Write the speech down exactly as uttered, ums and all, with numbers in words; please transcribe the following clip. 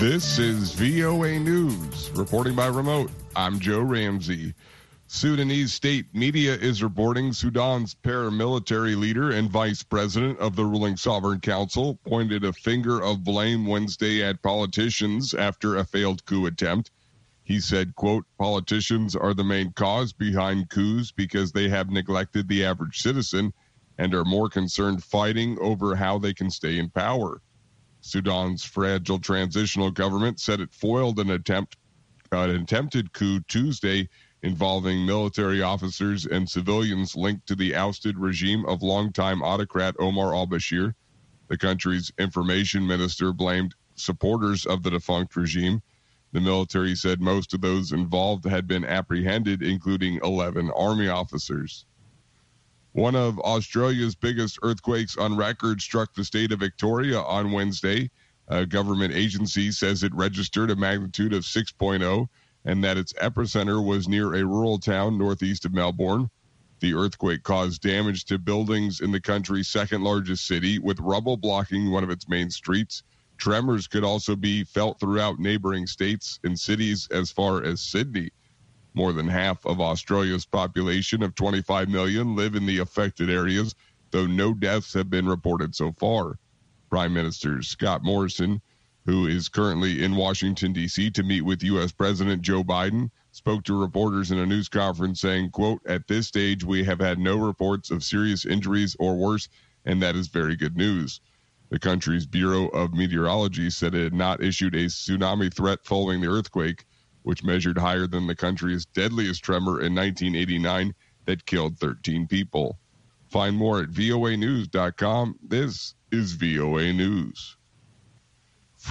This is V O A News. Reporting by remote, I'm Joe Ramsey. Sudanese state media is reporting Sudan's paramilitary leader and vice president of the ruling Sovereign Council pointed a finger of blame Wednesday at politicians after a failed coup attempt. He said, quote, politicians are the main cause behind coups because they have neglected the average citizen and are more concerned fighting over how they can stay in power. Sudan's fragile transitional government said it foiled an attempt, uh, an attempted coup Tuesday involving military officers and civilians linked to the ousted regime of longtime autocrat Omar al-Bashir. The country's information minister blamed supporters of the defunct regime. The military said most of those involved had been apprehended, including eleven army officers. One of Australia's biggest earthquakes on record struck the state of Victoria on Wednesday. A government agency says it registered a magnitude of six point oh and that its epicenter was near a rural town northeast of Melbourne. The earthquake caused damage to buildings in the country's second largest city, with rubble blocking one of its main streets. Tremors could also be felt throughout neighboring states and cities as far as Sydney. More than half of Australia's population of twenty-five million live in the affected areas, though no deaths have been reported so far. Prime Minister Scott Morrison, who is currently in Washington, D C to meet with U S President Joe Biden, spoke to reporters in a news conference saying, quote, at this stage, we have had no reports of serious injuries or worse, and that is very good news. The country's Bureau of Meteorology said it had not issued a tsunami threat following the earthquake, which measured higher than the country's deadliest tremor in nineteen eighty-nine that killed thirteen people. Find more at V O A news dot com. This is V O A News.